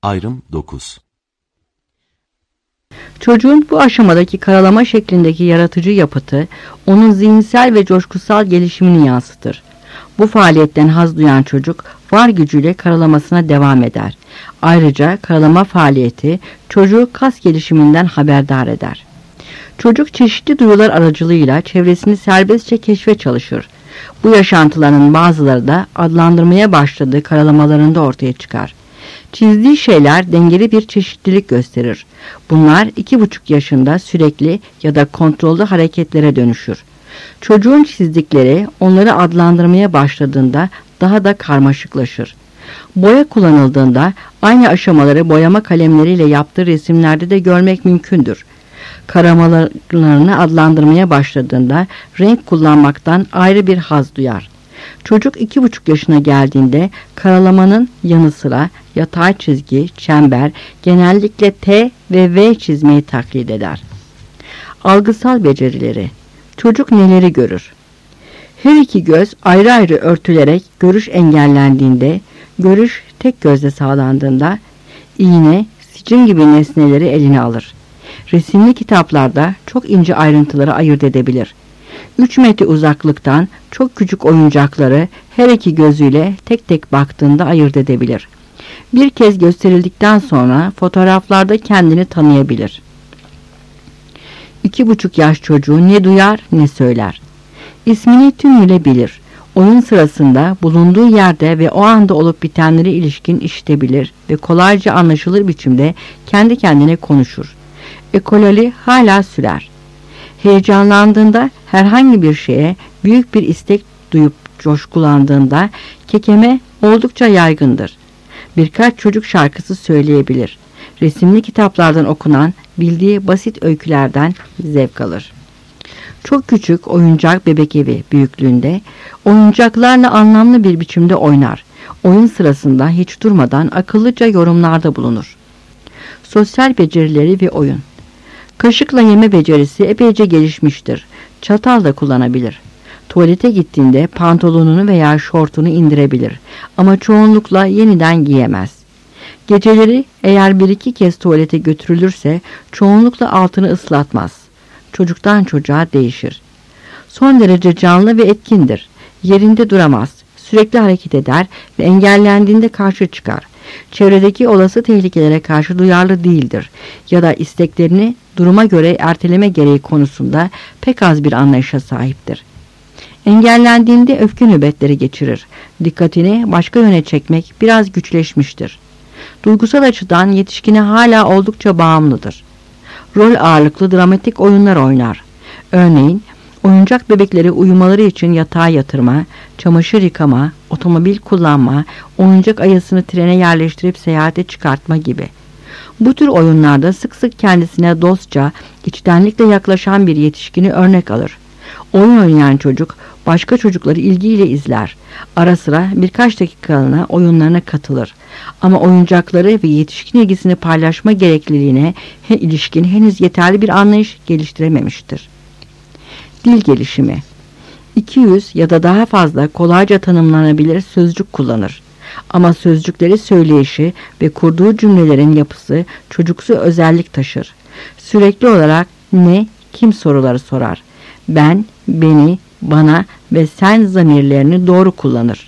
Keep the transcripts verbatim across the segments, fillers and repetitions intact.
Ayrım dokuz. Çocuğun bu aşamadaki karalama şeklindeki yaratıcı yapıtı, onun zihinsel ve coşkusal gelişimini yansıtır. Bu faaliyetten haz duyan çocuk, var gücüyle karalamasına devam eder. Ayrıca karalama faaliyeti, çocuğu kas gelişiminden haberdar eder. Çocuk çeşitli duyular aracılığıyla çevresini serbestçe keşfe çalışır. Bu yaşantıların bazıları da adlandırmaya başladığı karalamalarında ortaya çıkar. Çizdiği şeyler dengeli bir çeşitlilik gösterir. Bunlar iki buçuk yaşında sürekli ya da kontrollü hareketlere dönüşür. Çocuğun çizdikleri onları adlandırmaya başladığında daha da karmaşıklaşır. Boya kullanıldığında aynı aşamaları boyama kalemleriyle yaptığı resimlerde de görmek mümkündür. Karalamalarını adlandırmaya başladığında renk kullanmaktan ayrı bir haz duyar. Çocuk iki buçuk yaşına geldiğinde karalamanın yanı sıra yatay çizgi, çember, genellikle T ve V çizmeyi taklit eder. Algısal becerileri. Çocuk neleri görür? Her iki göz ayrı ayrı örtülerek görüş engellendiğinde, görüş tek gözle sağlandığında iğne, sicim gibi nesneleri eline alır. Resimli kitaplarda çok ince ayrıntıları ayırt edebilir. üç metre uzaklıktan çok küçük oyuncakları her iki gözüyle tek tek baktığında ayırt edebilir. Bir kez gösterildikten sonra fotoğraflarda kendini tanıyabilir. İki buçuk yaş çocuğu ne duyar ne söyler. İsmini tümüyle bilir. Oyun sırasında bulunduğu yerde ve o anda olup bitenlere ilişkin işitebilir ve kolayca anlaşılır biçimde kendi kendine konuşur. Ekolali hala sürer. Heyecanlandığında herhangi bir şeye büyük bir istek duyup coşkulandığında kekeme oldukça yaygındır. Birkaç çocuk şarkısı söyleyebilir. Resimli kitaplardan okunan bildiği basit öykülerden zevk alır. Çok küçük oyuncak bebek evi büyüklüğünde oyuncaklarla anlamlı bir biçimde oynar. Oyun sırasında hiç durmadan akıllıca yorumlarda bulunur. Sosyal becerileri ve oyun. Kaşıkla yeme becerisi epeyce gelişmiştir. Çatal da kullanabilir. Tuvalete gittiğinde pantolonunu veya şortunu indirebilir ama çoğunlukla yeniden giyemez. Geceleri eğer bir iki kez tuvalete götürülürse çoğunlukla altını ıslatmaz. Çocuktan çocuğa değişir. Son derece canlı ve etkindir. Yerinde duramaz. Sürekli hareket eder ve engellendiğinde karşı çıkar. Çevredeki olası tehlikelere karşı duyarlı değildir ya da isteklerini duruma göre erteleme gereği konusunda pek az bir anlayışa sahiptir. Engellendiğinde öfke nöbetleri geçirir. Dikkatini başka yöne çekmek biraz güçleşmiştir. Duygusal açıdan yetişkine hala oldukça bağımlıdır. Rol ağırlıklı dramatik oyunlar oynar. Örneğin oyuncak bebekleri uyumaları için yatağa yatırma, çamaşır yıkama, otomobil kullanma, oyuncak ayasını trene yerleştirip seyahate çıkartma gibi. Bu tür oyunlarda sık sık kendisine dostça, içtenlikle yaklaşan bir yetişkini örnek alır. Oyun oynayan çocuk başka çocukları ilgiyle izler. Ara sıra birkaç dakikalığına oyunlarına katılır. Ama oyuncakları ve yetişkin ilgisini paylaşma gerekliliğine he, ilişkin henüz yeterli bir anlayış geliştirememiştir. Dil gelişimi. iki yüz ya da daha fazla kolayca tanımlanabilir sözcük kullanır. Ama sözcükleri söyleyişi ve kurduğu cümlelerin yapısı çocuksu özellik taşır. Sürekli olarak ne, kim soruları sorar. Ben, beni, bana ve sen zamirlerini doğru kullanır.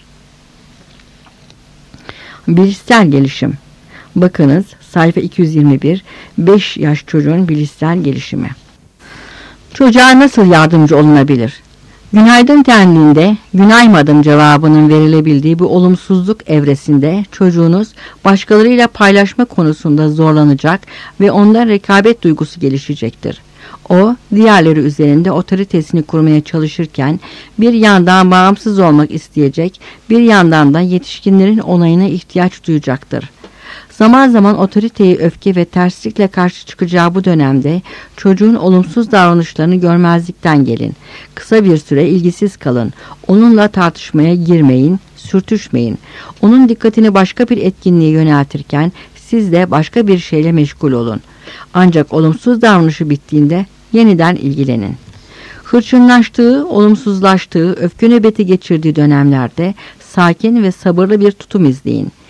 Bilişsel gelişim. Bakınız sayfa iki yüz yirmi bir, beş yaş çocuğun bilişsel gelişimi. Çocuğa nasıl yardımcı olunabilir? Günaydın dendiğinde günaymadım cevabının verilebildiği bu olumsuzluk evresinde çocuğunuz başkalarıyla paylaşma konusunda zorlanacak ve onda rekabet duygusu gelişecektir. O, diğerleri üzerinde otoritesini kurmaya çalışırken bir yandan bağımsız olmak isteyecek, bir yandan da yetişkinlerin onayına ihtiyaç duyacaktır. Zaman zaman otoriteye öfke ve terslikle karşı çıkacağı bu dönemde çocuğun olumsuz davranışlarını görmezlikten gelin. Kısa bir süre ilgisiz kalın. Onunla tartışmaya girmeyin, sürtüşmeyin. Onun dikkatini başka bir etkinliğe yöneltirken siz de başka bir şeyle meşgul olun. Ancak olumsuz davranışı bittiğinde yeniden ilgilenin. Hırçınlaştığı, olumsuzlaştığı, öfke nöbeti geçirdiği dönemlerde sakin ve sabırlı bir tutum izleyin.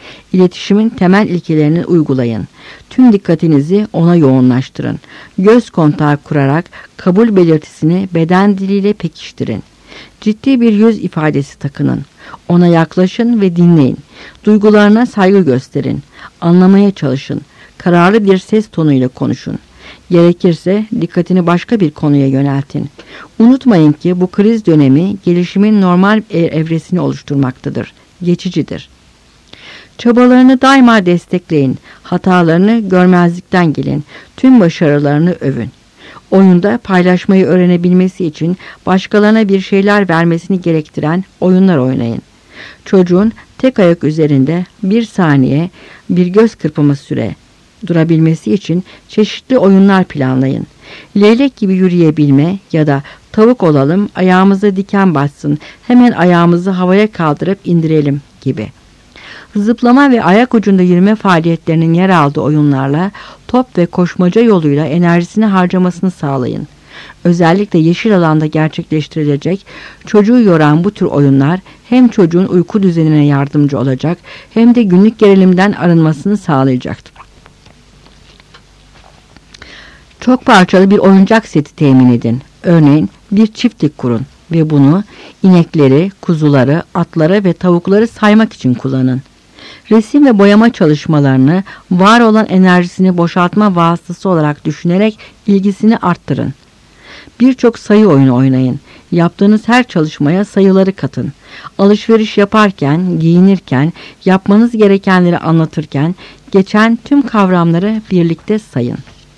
İletişimin temel ilkelerini uygulayın. Tüm dikkatinizi ona yoğunlaştırın. Göz kontağı kurarak kabul belirtisini beden diliyle pekiştirin. Ciddi bir yüz ifadesi takının. Ona yaklaşın ve dinleyin. Duygularına saygı gösterin. Anlamaya çalışın. Kararlı bir ses tonuyla konuşun. Gerekirse dikkatini başka bir konuya yöneltin. Unutmayın ki bu kriz dönemi gelişimin normal evresini oluşturmaktadır. Geçicidir. Çabalarını daima destekleyin. Hatalarını görmezlikten gelin. Tüm başarılarını övün. Oyunda paylaşmayı öğrenebilmesi için başkalarına bir şeyler vermesini gerektiren oyunlar oynayın. Çocuğun tek ayak üzerinde bir saniye, bir göz kırpımı süre durabilmesi için çeşitli oyunlar planlayın. Leylek gibi yürüyebilme ya da tavuk olalım, ayağımıza diken batsın, hemen ayağımızı havaya kaldırıp indirelim gibi. Zıplama ve ayak ucunda yürüme faaliyetlerinin yer aldığı oyunlarla top ve koşmaca yoluyla enerjisini harcamasını sağlayın. Özellikle yeşil alanda gerçekleştirilecek çocuğu yoran bu tür oyunlar hem çocuğun uyku düzenine yardımcı olacak hem de günlük gerilimden arınmasını sağlayacaktır. Çok parçalı bir oyuncak seti temin edin. Örneğin bir çiftlik kurun ve bunu inekleri, kuzuları, atları ve tavukları saymak için kullanın. Resim ve boyama çalışmalarını var olan enerjisini boşaltma vasıtası olarak düşünerek ilgisini arttırın. Birçok sayı oyunu oynayın. Yaptığınız her çalışmaya sayıları katın. Alışveriş yaparken, giyinirken, yapmanız gerekenleri anlatırken geçen tüm kavramları birlikte sayın.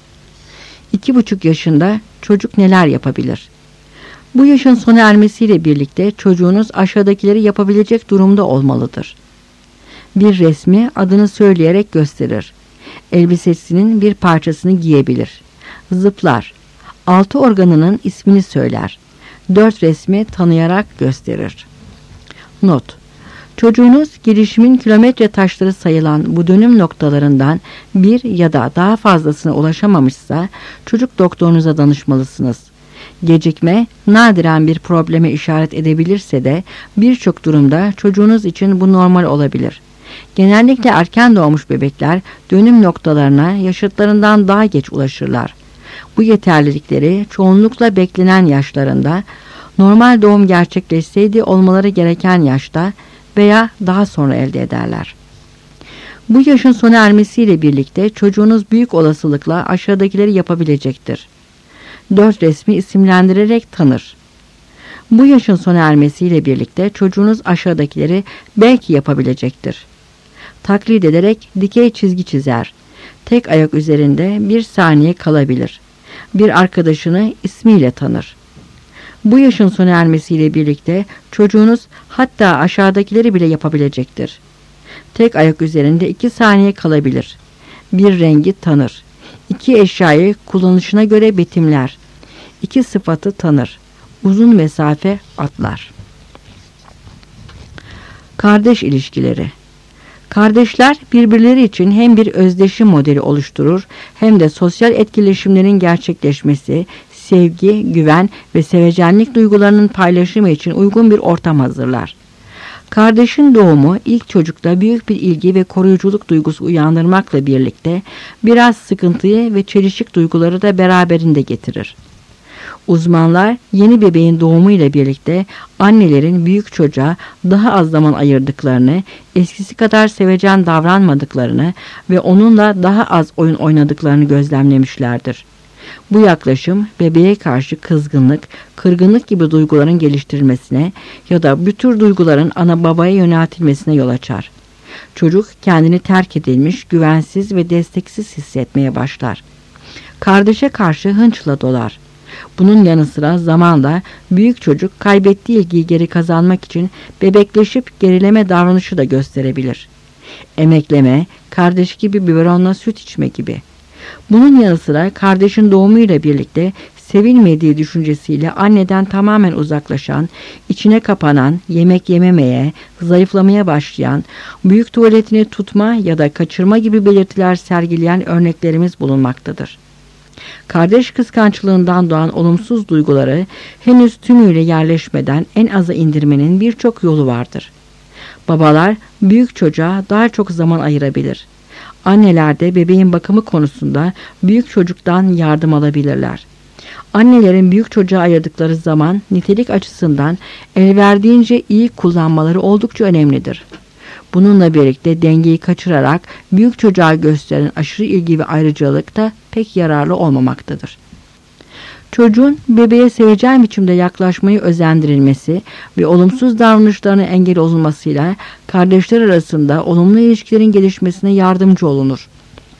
İki buçuk yaşında çocuk neler yapabilir? Bu yaşın sona ermesiyle birlikte çocuğunuz aşağıdakileri yapabilecek durumda olmalıdır. Bir resmi adını söyleyerek gösterir. Elbisesinin bir parçasını giyebilir. Zıplar. Altı organının ismini söyler. Dört resmi tanıyarak gösterir. Not. Çocuğunuz gelişimin kilometre taşları sayılan bu dönüm noktalarından bir ya da daha fazlasına ulaşamamışsa çocuk doktorunuza danışmalısınız. Gecikme nadiren bir probleme işaret edebilirse de birçok durumda çocuğunuz için bu normal olabilir. Genellikle erken doğmuş bebekler dönüm noktalarına yaşıtlarından daha geç ulaşırlar. Bu yeterlilikleri çoğunlukla beklenen yaşlarında, normal doğum gerçekleşseydi olmaları gereken yaşta veya daha sonra elde ederler. Bu yaşın sona ermesiyle birlikte çocuğunuz büyük olasılıkla aşağıdakileri yapabilecektir. Dört resmi isimlendirerek tanır. Bu yaşın sona ermesiyle birlikte çocuğunuz aşağıdakileri belki yapabilecektir. Taklit ederek dikey çizgi çizer. Tek ayak üzerinde bir saniye kalabilir. Bir arkadaşını ismiyle tanır. Bu yaşın sona ermesiyle birlikte çocuğunuz hatta aşağıdakileri bile yapabilecektir. Tek ayak üzerinde iki saniye kalabilir. Bir rengi tanır. İki eşyayı kullanışına göre betimler. İki sıfatı tanır. Uzun mesafe atlar. Kardeş ilişkileri. Kardeşler birbirleri için hem bir özdeşim modeli oluşturur hem de sosyal etkileşimlerin gerçekleşmesi, sevgi, güven ve sevecenlik duygularının paylaşımı için uygun bir ortam hazırlar. Kardeşin doğumu ilk çocukta büyük bir ilgi ve koruyuculuk duygusu uyandırmakla birlikte biraz sıkıntıyı ve çelişik duyguları da beraberinde getirir. Uzmanlar yeni bebeğin doğumuyla birlikte annelerin büyük çocuğa daha az zaman ayırdıklarını, eskisi kadar sevecen davranmadıklarını ve onunla daha az oyun oynadıklarını gözlemlemişlerdir. Bu yaklaşım bebeğe karşı kızgınlık, kırgınlık gibi duyguların geliştirilmesine ya da bu tür duyguların ana babaya yöneltilmesine yol açar. Çocuk kendini terk edilmiş, güvensiz ve desteksiz hissetmeye başlar. Kardeşe karşı hınçla dolar. Bunun yanı sıra zamanla büyük çocuk kaybettiği ilgiyi geri kazanmak için bebekleşip gerileme davranışı da gösterebilir. Emekleme, kardeş gibi biberonla süt içme gibi. Bunun yanı sıra kardeşin doğumuyla birlikte sevilmediği düşüncesiyle anneden tamamen uzaklaşan, içine kapanan, yemek yememeye, zayıflamaya başlayan, büyük tuvaletini tutma ya da kaçırma gibi belirtiler sergileyen örneklerimiz bulunmaktadır. Kardeş kıskançlığından doğan olumsuz duyguları henüz tümüyle yerleşmeden en aza indirmenin birçok yolu vardır. Babalar büyük çocuğa daha çok zaman ayırabilir. Anneler de bebeğin bakımı konusunda büyük çocuktan yardım alabilirler. Annelerin büyük çocuğa ayırdıkları zaman nitelik açısından elverdiğince iyi kullanmaları oldukça önemlidir. Bununla birlikte dengeyi kaçırarak büyük çocuğa gösteren aşırı ilgi ve ayrıcalık da pek yararlı olmamaktadır. Çocuğun bebeğe sevecen biçimde yaklaşmayı özendirilmesi ve olumsuz davranışlarına engel olunmasıyla kardeşler arasında olumlu ilişkilerin gelişmesine yardımcı olunur.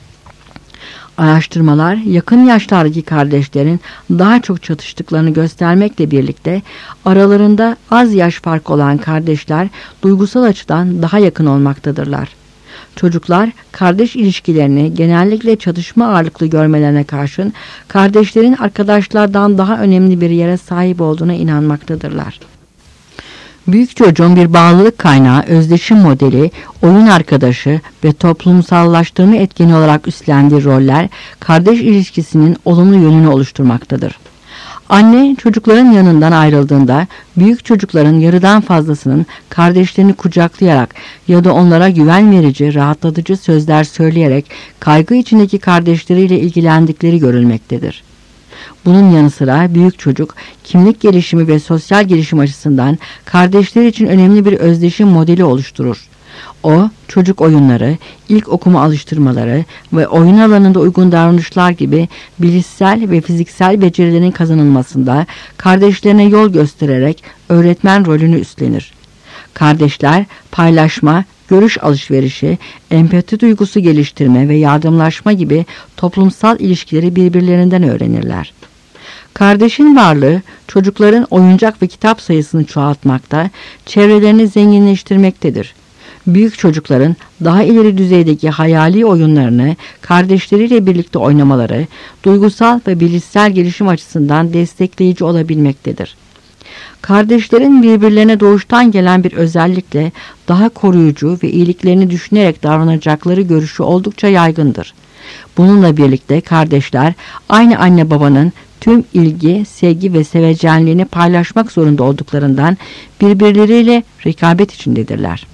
Araştırmalar yakın yaşlardaki kardeşlerin daha çok çatıştıklarını göstermekle birlikte aralarında az yaş farkı olan kardeşler duygusal açıdan daha yakın olmaktadırlar. Çocuklar kardeş ilişkilerini genellikle çatışma ağırlıklı görmelerine karşın kardeşlerin arkadaşlardan daha önemli bir yere sahip olduğuna inanmaktadırlar. Büyük çocuğun bir bağlılık kaynağı, özdeşim modeli, oyun arkadaşı ve toplumsallaştırma etkeni olarak üstlendiği roller kardeş ilişkisinin olumlu yönünü oluşturmaktadır. Anne çocukların yanından ayrıldığında büyük çocukların yarıdan fazlasının kardeşlerini kucaklayarak ya da onlara güven verici, rahatlatıcı sözler söyleyerek kaygı içindeki kardeşleriyle ilgilendikleri görülmektedir. Bunun yanı sıra büyük çocuk kimlik gelişimi ve sosyal gelişim açısından kardeşler için önemli bir özdeşim modeli oluşturur. O, çocuk oyunları, ilk okuma alıştırmaları ve oyun alanında uygun davranışlar gibi bilişsel ve fiziksel becerilerin kazanılmasında kardeşlerine yol göstererek öğretmen rolünü üstlenir. Kardeşler paylaşma, görüş alışverişi, empati duygusu geliştirme ve yardımlaşma gibi toplumsal ilişkileri birbirlerinden öğrenirler. Kardeşin varlığı çocukların oyuncak ve kitap sayısını çoğaltmakta, çevrelerini zenginleştirmektedir. Büyük çocukların daha ileri düzeydeki hayali oyunlarını kardeşleriyle birlikte oynamaları, duygusal ve bilişsel gelişim açısından destekleyici olabilmektedir. Kardeşlerin birbirlerine doğuştan gelen bir özellikle daha koruyucu ve iyiliklerini düşünerek davranacakları görüşü oldukça yaygındır. Bununla birlikte kardeşler aynı anne babanın tüm ilgi, sevgi ve sevecenliğini paylaşmak zorunda olduklarından birbirleriyle rekabet içindedirler.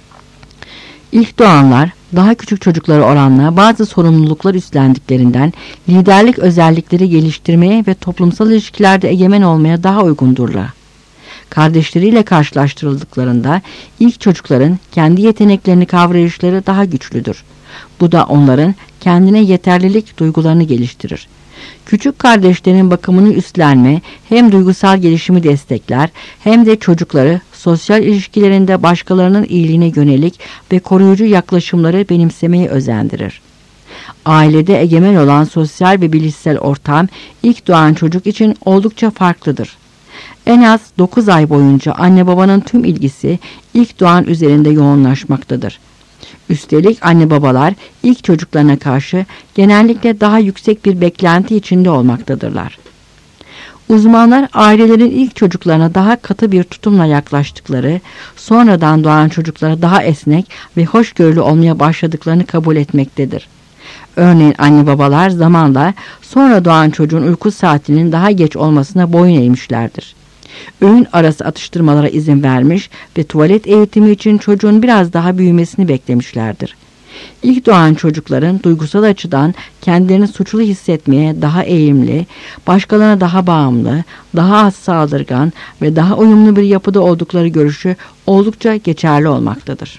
İlk doğanlar daha küçük çocuklara oranla bazı sorumluluklar üstlendiklerinden liderlik özellikleri geliştirmeye ve toplumsal ilişkilerde egemen olmaya daha uygundurlar. Kardeşleriyle karşılaştırıldıklarında ilk çocukların kendi yeteneklerini kavrayışları daha güçlüdür. Bu da onların kendine yeterlilik duygularını geliştirir. Küçük kardeşlerin bakımını üstlenme hem duygusal gelişimi destekler hem de çocukları sosyal ilişkilerinde başkalarının iyiliğine yönelik ve koruyucu yaklaşımları benimsemeyi özendirir. Ailede egemen olan sosyal ve bilişsel ortam ilk doğan çocuk için oldukça farklıdır. En az dokuz ay boyunca anne babanın tüm ilgisi ilk doğan üzerinde yoğunlaşmaktadır. Üstelik anne babalar ilk çocuklarına karşı genellikle daha yüksek bir beklenti içinde olmaktadırlar. Uzmanlar ailelerin ilk çocuklarına daha katı bir tutumla yaklaştıkları, sonradan doğan çocuklara daha esnek ve hoşgörülü olmaya başladıklarını kabul etmektedir. Örneğin anne babalar zamanla sonra doğan çocuğun uyku saatinin daha geç olmasına boyun eğmişlerdir. Öğün arası atıştırmalara izin vermiş ve tuvalet eğitimi için çocuğun biraz daha büyümesini beklemişlerdir. İlk doğan çocukların duygusal açıdan kendilerini suçlu hissetmeye daha eğilimli, başkalarına daha bağımlı, daha az saldırgan ve daha uyumlu bir yapıda oldukları görüşü oldukça geçerli olmaktadır.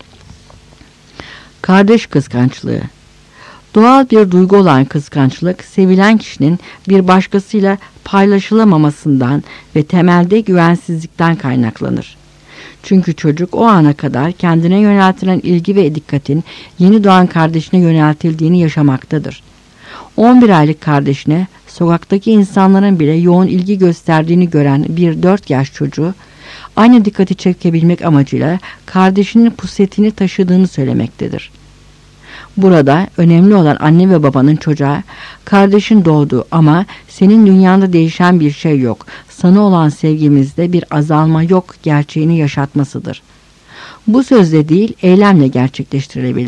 Kardeş kıskançlığı. Doğal bir duygu olan kıskançlık, sevilen kişinin bir başkasıyla paylaşılamamasından ve temelde güvensizlikten kaynaklanır. Çünkü çocuk o ana kadar kendine yöneltilen ilgi ve dikkatin yeni doğan kardeşine yöneltildiğini yaşamaktadır. on bir aylık kardeşine sokaktaki insanların bile yoğun ilgi gösterdiğini gören bir dört yaş çocuğu, aynı dikkati çekebilmek amacıyla kardeşinin pusetini taşıdığını söylemektedir. Burada önemli olan anne ve babanın çocuğa, kardeşin doğdu ama senin dünyanda değişen bir şey yok, sana olan sevgimizde bir azalma yok gerçeğini yaşatmasıdır. Bu sözle değil, eylemle gerçekleştirilebilir.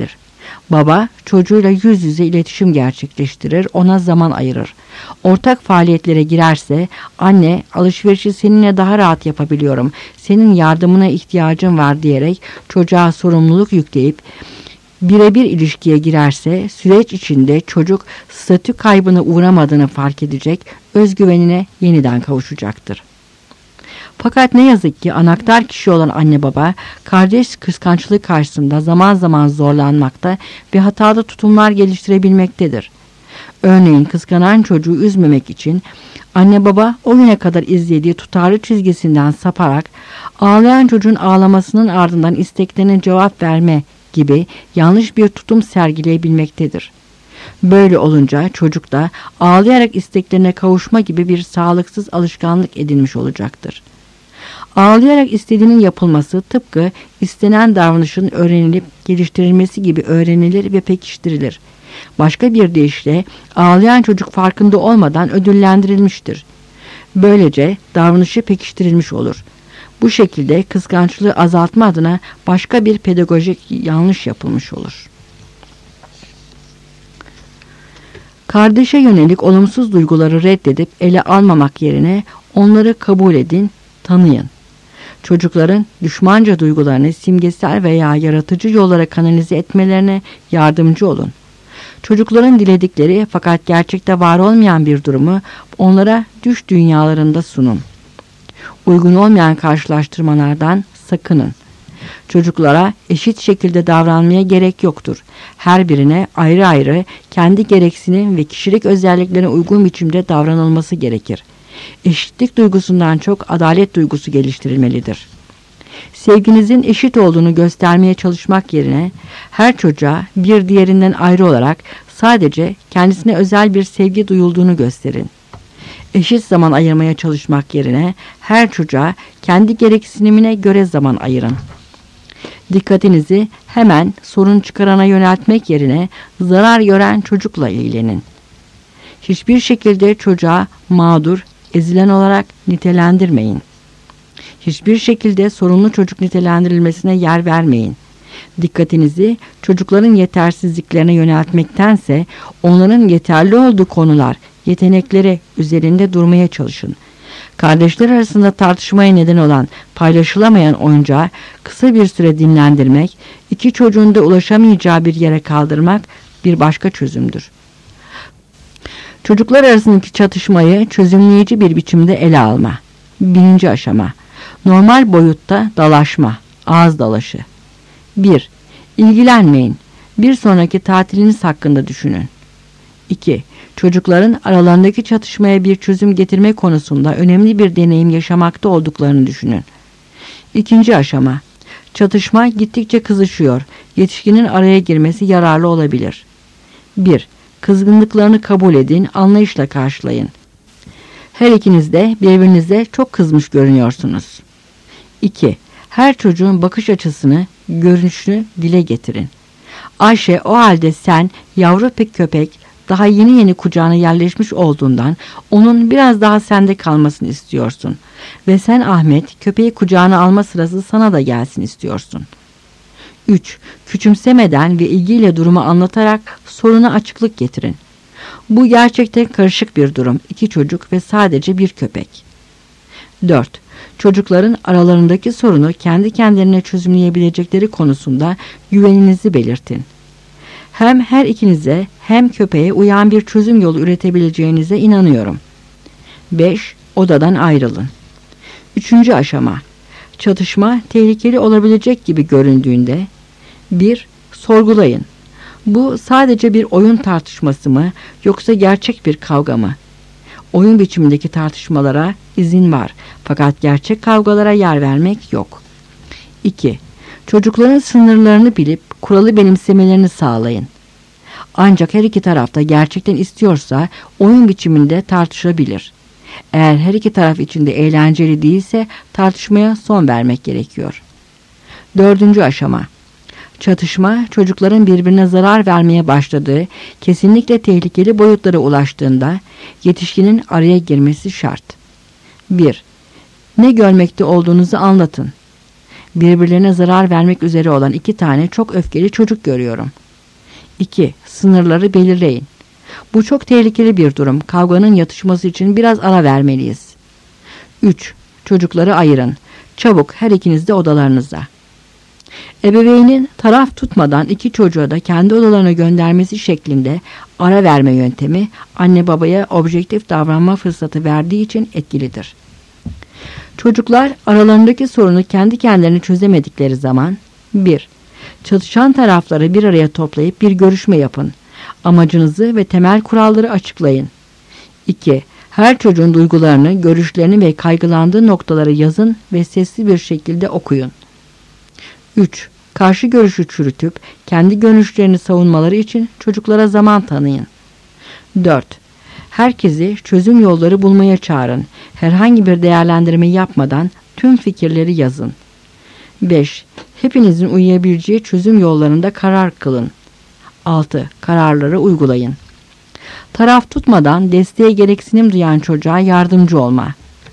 Baba çocuğuyla yüz yüze iletişim gerçekleştirir, ona zaman ayırır. Ortak faaliyetlere girerse anne alışverişi seninle daha rahat yapabiliyorum, senin yardımına ihtiyacım var diyerek çocuğa sorumluluk yükleyip birebir ilişkiye girerse süreç içinde çocuk statü kaybına uğramadığını fark edecek, özgüvenine yeniden kavuşacaktır. Fakat ne yazık ki anahtar kişi olan anne baba kardeş kıskançlığı karşısında zaman zaman zorlanmakta ve hatalı tutumlar geliştirebilmektedir. Örneğin kıskanan çocuğu üzmemek için anne baba o güne kadar izlediği tutarlı çizgisinden saparak ağlayan çocuğun ağlamasının ardından isteklerine cevap verme gibi yanlış bir tutum sergileyebilmektedir. Böyle olunca çocuk da ağlayarak isteklerine kavuşma gibi bir sağlıksız alışkanlık edinmiş olacaktır. Ağlayarak istediğinin yapılması tıpkı istenen davranışın öğrenilip geliştirilmesi gibi öğrenilir ve pekiştirilir. Başka bir deyişle ağlayan çocuk farkında olmadan ödüllendirilmiştir. Böylece davranışı pekiştirilmiş olur. Bu şekilde kıskançlığı azaltma adına başka bir pedagojik yanlış yapılmış olur. Kardeşe yönelik olumsuz duyguları reddedip ele almamak yerine onları kabul edin, tanıyın. Çocukların düşmanca duygularını simgesel veya yaratıcı yollara kanalize etmelerine yardımcı olun. Çocukların diledikleri fakat gerçekte var olmayan bir durumu onlara düş dünyalarında sunun. Uygun olmayan karşılaştırmalardan sakının. Çocuklara eşit şekilde davranmaya gerek yoktur. Her birine ayrı ayrı kendi gereksinim ve kişilik özelliklerine uygun biçimde davranılması gerekir. Eşitlik duygusundan çok adalet duygusu geliştirilmelidir. Sevginizin eşit olduğunu göstermeye çalışmak yerine her çocuğa bir diğerinden ayrı olarak sadece kendisine özel bir sevgi duyulduğunu gösterin. Eşit zaman ayırmaya çalışmak yerine her çocuğa kendi gereksinimine göre zaman ayırın. Dikkatinizi hemen sorun çıkarana yöneltmek yerine zarar gören çocukla ilgilenin. Hiçbir şekilde çocuğa mağdur, ezilen olarak nitelendirmeyin. Hiçbir şekilde sorunlu çocuk nitelendirilmesine yer vermeyin. Dikkatinizi çocukların yetersizliklerine yöneltmektense onların yeterli olduğu konular, yetenekleri üzerinde durmaya çalışın. Kardeşler arasında tartışmaya neden olan paylaşılamayan oyuncağı kısa bir süre dinlendirmek, iki çocuğun da ulaşamayacağı bir yere kaldırmak bir başka çözümdür. Çocuklar arasındaki çatışmayı çözümleyici bir biçimde ele alma. Birinci aşama. Normal boyutta dalaşma, ağız dalaşı. bir. İlgilenmeyin. Bir sonraki tatiliniz hakkında düşünün. iki. Çocukların aralarındaki çatışmaya bir çözüm getirme konusunda önemli bir deneyim yaşamakta olduklarını düşünün. İkinci aşama. Çatışma gittikçe kızışıyor. Yetişkinin araya girmesi yararlı olabilir. bir. Kızgınlıklarını kabul edin, anlayışla karşılayın. Her ikiniz de birbirinize çok kızmış görünüyorsunuz. iki. Her çocuğun bakış açısını, görünüşünü dile getirin. Ayşe, o halde sen yavru pek köpek daha yeni yeni kucağına yerleşmiş olduğundan onun biraz daha sende kalmasını istiyorsun. Ve sen Ahmet, köpeği kucağına alma sırası sana da gelsin istiyorsun. üç. Küçümsemeden ve ilgiyle durumu anlatarak soruna açıklık getirin. Bu gerçekten karışık bir durum. İki çocuk ve sadece bir köpek. dört. Çocukların aralarındaki sorunu kendi kendilerine çözümleyebilecekleri konusunda güveninizi belirtin. Hem her ikinize hem köpeğe uyan bir çözüm yolu üretebileceğinize inanıyorum. beş. Odadan ayrılın. Üçüncü aşama. Çatışma tehlikeli olabilecek gibi göründüğünde bir. Sorgulayın. Bu sadece bir oyun tartışması mı yoksa gerçek bir kavga mı? Oyun biçimindeki tartışmalara izin var fakat gerçek kavgalara yer vermek yok. iki. Çocukların sınırlarını bilip kuralı benimsemelerini sağlayın. Ancak her iki tarafta gerçekten istiyorsa oyun biçiminde tartışabilir. Eğer her iki taraf için de eğlenceli değilse tartışmaya son vermek gerekiyor. Dördüncü aşama. Çatışma çocukların birbirine zarar vermeye başladığı, kesinlikle tehlikeli boyutlara ulaştığında yetişkinin araya girmesi şart. bir. Ne görmekte olduğunuzu anlatın. Birbirlerine zarar vermek üzere olan iki tane çok öfkeli çocuk görüyorum. iki. Sınırları belirleyin. Bu çok tehlikeli bir durum. Kavganın yatışması için biraz ara vermeliyiz. üç. Çocukları ayırın. Çabuk her ikiniz de odalarınıza. Ebeveynin taraf tutmadan iki çocuğa da kendi odalarına göndermesi şeklinde ara verme yöntemi anne babaya objektif davranma fırsatı verdiği için etkilidir. Çocuklar aralarındaki sorunu kendi kendilerini çözemedikleri zaman bir. Çatışan tarafları bir araya toplayıp bir görüşme yapın. Amacınızı ve temel kuralları açıklayın. iki. Her çocuğun duygularını, görüşlerini ve kaygılandığı noktaları yazın ve sesli bir şekilde okuyun. üç. Karşı görüşü çürütüp kendi görüşlerini savunmaları için çocuklara zaman tanıyın. dört. Herkesi çözüm yolları bulmaya çağırın. Herhangi bir değerlendirme yapmadan tüm fikirleri yazın. beş. Hepinizin uyabileceği çözüm yollarında karar kılın. altı. Kararları uygulayın. Taraf tutmadan desteğe gereksinim duyan çocuğa yardımcı olma.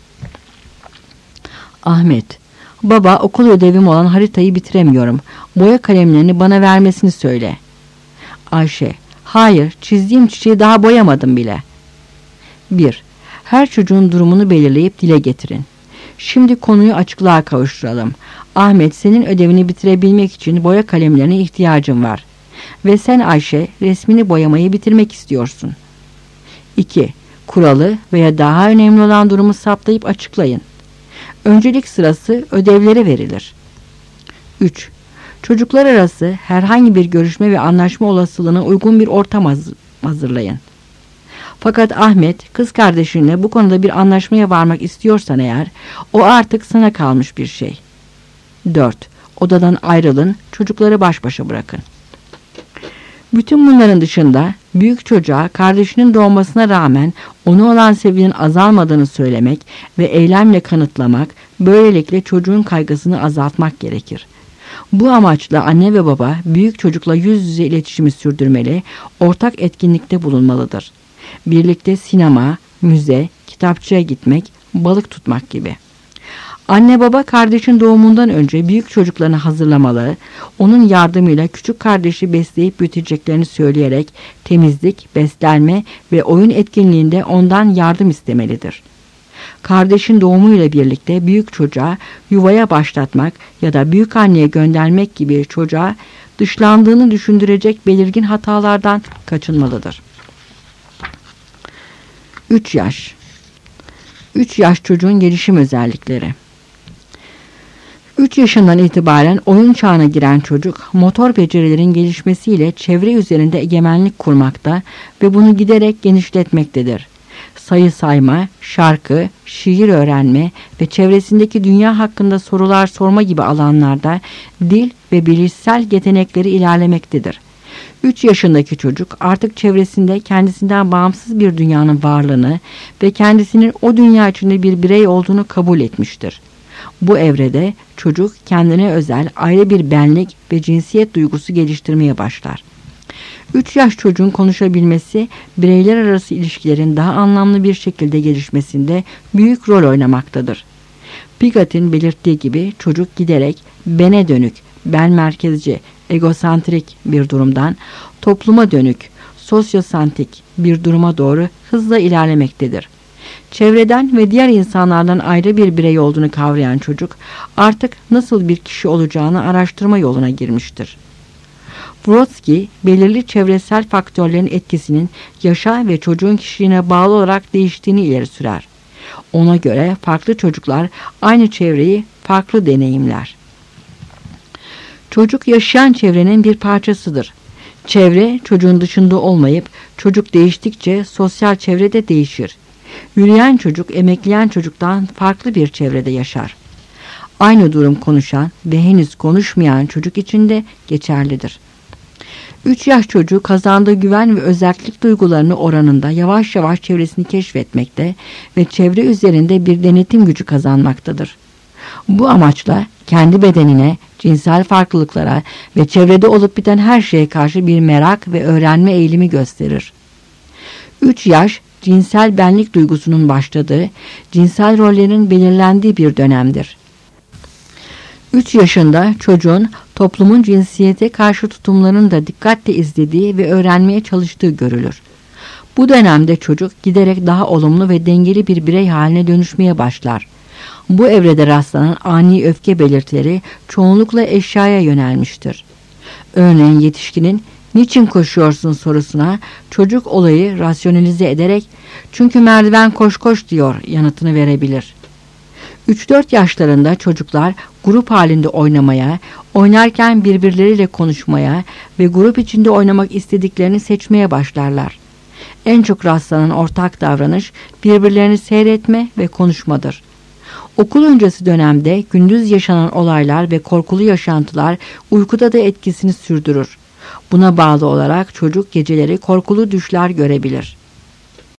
Ahmet: Baba, okul ödevim olan haritayı bitiremiyorum. Boya kalemlerini bana vermesini söyle. Ayşe: Hayır, çizdiğim çiçeği daha boyamadım bile. bir. Her çocuğun durumunu belirleyip dile getirin. Şimdi konuyu açıklığa kavuşturalım. Ahmet, senin ödevini bitirebilmek için boya kalemlerine ihtiyacın var. Ve sen Ayşe, resmini boyamayı bitirmek istiyorsun. iki. Kuralı veya daha önemli olan durumu saptayıp açıklayın. Öncelik sırası ödevlere verilir. üç. Çocuklar arası herhangi bir görüşme ve anlaşma olasılığına uygun bir ortam hazırlayın. Fakat Ahmet, kız kardeşinle bu konuda bir anlaşmaya varmak istiyorsan eğer, o artık sana kalmış bir şey. dört. Odadan ayrılın, çocukları baş başa bırakın. Bütün bunların dışında büyük çocuğa kardeşinin doğmasına rağmen ona olan sevginin azalmadığını söylemek ve eylemle kanıtlamak, böylelikle çocuğun kaygısını azaltmak gerekir. Bu amaçla anne ve baba büyük çocukla yüz yüze iletişimi sürdürmeli, ortak etkinlikte bulunmalıdır. Birlikte sinema, müze, kitapçıya gitmek, balık tutmak gibi. Anne baba kardeşin doğumundan önce büyük çocuklarını hazırlamalı, onun yardımıyla küçük kardeşi besleyip büyüteceklerini söyleyerek temizlik, beslenme ve oyun etkinliğinde ondan yardım istemelidir. Kardeşin doğumuyla birlikte büyük çocuğa yuvaya başlatmak ya da büyük anneye göndermek gibi çocuğa dışlandığını düşündürecek belirgin hatalardan kaçınmalıdır. üç yaş. üç yaş çocuğun gelişim özellikleri. üç yaşından itibaren oyun çağına giren çocuk, motor becerilerin gelişmesiyle çevre üzerinde egemenlik kurmakta ve bunu giderek genişletmektedir. Sayı sayma, şarkı, şiir öğrenme ve çevresindeki dünya hakkında sorular sorma gibi alanlarda dil ve bilişsel yetenekleri ilerlemektedir. üç yaşındaki çocuk artık çevresinde kendisinden bağımsız bir dünyanın varlığını ve kendisinin o dünya içinde bir birey olduğunu kabul etmiştir. Bu evrede çocuk kendine özel ayrı bir benlik ve cinsiyet duygusu geliştirmeye başlar. üç yaş çocuğun konuşabilmesi, bireyler arası ilişkilerin daha anlamlı bir şekilde gelişmesinde büyük rol oynamaktadır. Piaget'in belirttiği gibi çocuk giderek bene dönük, ben merkezci, egosantrik bir durumdan topluma dönük, sosyosantrik bir duruma doğru hızla ilerlemektedir. Çevreden ve diğer insanlardan ayrı bir birey olduğunu kavrayan çocuk artık nasıl bir kişi olacağını araştırma yoluna girmiştir. Brodsky, belirli çevresel faktörlerin etkisinin yaşa ve çocuğun kişiliğine bağlı olarak değiştiğini ileri sürer. Ona göre farklı çocuklar aynı çevreyi farklı deneyimler. Çocuk yaşayan çevrenin bir parçasıdır. Çevre çocuğun dışında olmayıp çocuk değiştikçe sosyal çevre de değişir. Yürüyen çocuk emekleyen çocuktan farklı bir çevrede yaşar. Aynı durum konuşan ve henüz konuşmayan çocuk için de geçerlidir. üç yaş çocuğu kazandığı güven ve özellik duygularını oranında yavaş yavaş çevresini keşfetmekte ve çevre üzerinde bir denetim gücü kazanmaktadır. Bu amaçla kendi bedenine, cinsel farklılıklara ve çevrede olup biten her şeye karşı bir merak ve öğrenme eğilimi gösterir. üç yaş, cinsel benlik duygusunun başladığı, cinsel rollerin belirlendiği bir dönemdir. üç yaşında çocuğun toplumun cinsiyete karşı tutumlarını da dikkatle izlediği ve öğrenmeye çalıştığı görülür. Bu dönemde çocuk giderek daha olumlu ve dengeli bir birey haline dönüşmeye başlar. Bu evrede rastlanan ani öfke belirtileri çoğunlukla eşyaya yönelmiştir. Örneğin yetişkinin "Niçin koşuyorsun?" sorusuna çocuk olayı rasyonalize ederek "Çünkü merdiven koş koş diyor" yanıtını verebilir. üç dört yaşlarında çocuklar grup halinde oynamaya, oynarken birbirleriyle konuşmaya ve grup içinde oynamak istediklerini seçmeye başlarlar. En çok rastlanan ortak davranış birbirlerini seyretme ve konuşmadır. Okul öncesi dönemde gündüz yaşanan olaylar ve korkulu yaşantılar uykuda da etkisini sürdürür. Buna bağlı olarak çocuk geceleri korkulu düşler görebilir.